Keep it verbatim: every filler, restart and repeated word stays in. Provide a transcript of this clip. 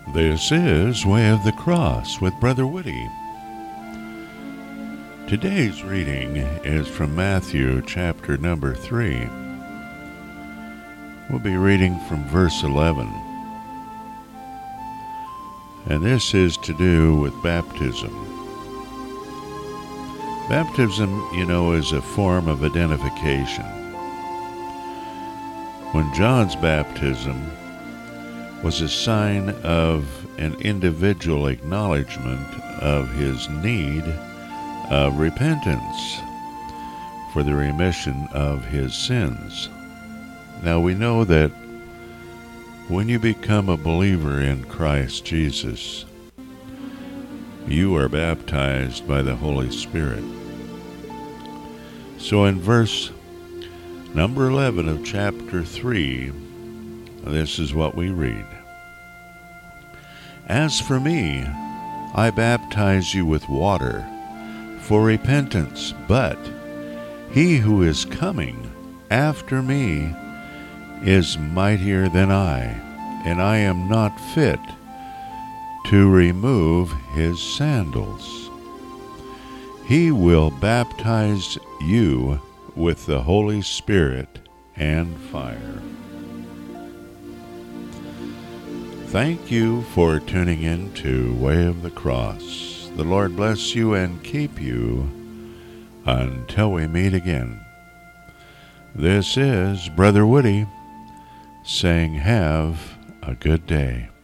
This is Way of the Cross with Brother Woody. Today's reading is from Matthew chapter number three. We'll be reading from verse eleven. And this is to do with baptism. Baptism, you know, is a form of identification. When John's baptism was a sign of an individual acknowledgement of his need of repentance for the remission of his sins. Now we know that when you become a believer in Christ Jesus, you are baptized by the Holy Spirit. So in verse number eleven of chapter three, this is what we read. As for me, I baptize you with water for repentance, but he who is coming after me is mightier than I, and I am not fit to remove his sandals. He will baptize you with the Holy Spirit and fire. Thank you for tuning in to Way of the Cross. The Lord bless you and keep you until we meet again. This is Brother Woody saying have a good day.